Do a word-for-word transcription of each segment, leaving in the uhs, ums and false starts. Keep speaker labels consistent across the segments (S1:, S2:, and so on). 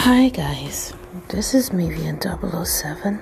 S1: Hi guys, this is Mavian double oh seven.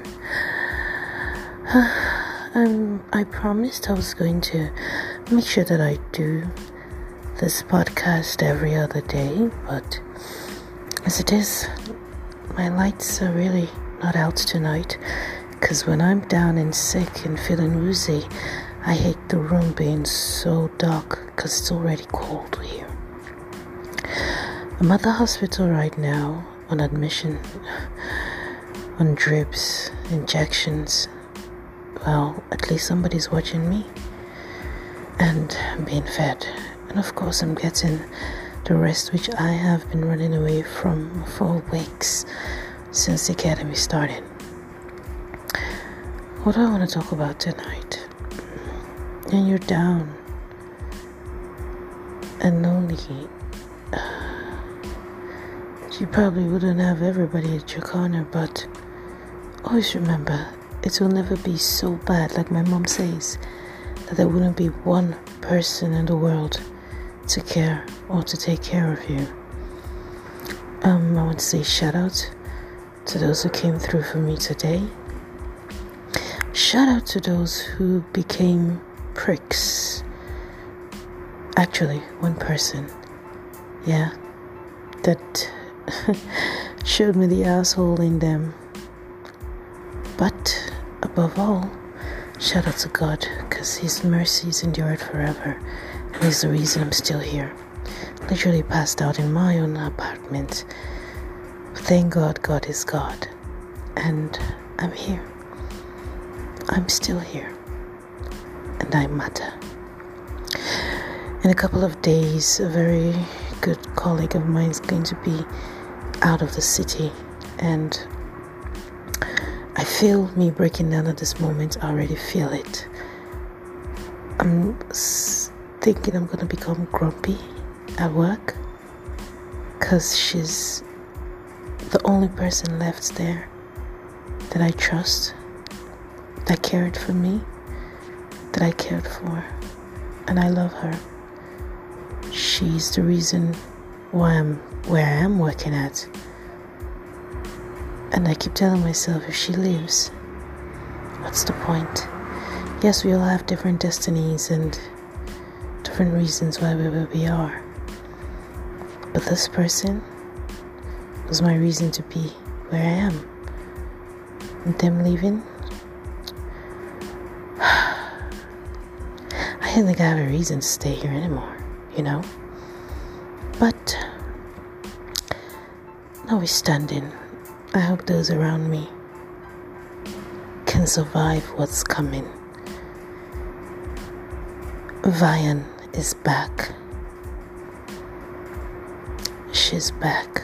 S1: um, I promised I was going to make sure that I do this podcast every other day, but as it is, my lights are really not out tonight, because when I'm down and sick and feeling woozy, I hate the room being so dark because it's already cold here. I'm at the hospital right now on admission, on drips, injections. Well, at least somebody's watching me, and I'm being fed. And of course I'm getting the rest which I have been running away from for weeks since the academy started. What do I want to talk about tonight? When you're down and lonely, you probably wouldn't have everybody at your corner, but always remember, it will never be so bad, like my mom says, that there wouldn't be one person in the world to care or to take care of you. Um, I want to say shout out to those who came through for me today. Shout out to those who became pricks. Actually, one person, yeah, that showed me the asshole in them. But above all, shout out to God, because His mercies endured forever, and He's the reason I'm still here. Literally passed out in my own apartment. Thank God, God is God, and I'm here. I'm still here, and I matter. In a couple of days, a very good colleague of mine is going to be out of the city, and I feel me breaking down at this moment. I already feel it. I'm thinking I'm gonna become grumpy at work, because she's the only person left there that I trust, that cared for me, that I cared for, and I love her. She's the reason why I'm where I am working at. And I keep telling myself, if she leaves, what's the point? Yes, we all have different destinies and different reasons why we're where we are. But this person was my reason to be where I am. And them leaving, I don't think I have a reason to stay here anymore, you know? But notwithstanding, I hope those around me can survive what's coming. Vian is back. She's back.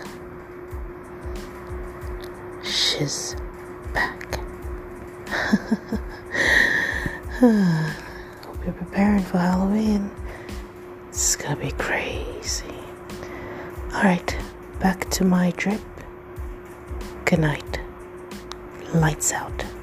S1: She's back. Hope you're preparing for Halloween. It's gonna be crazy. Alright, back to my drip. Good night. Lights out.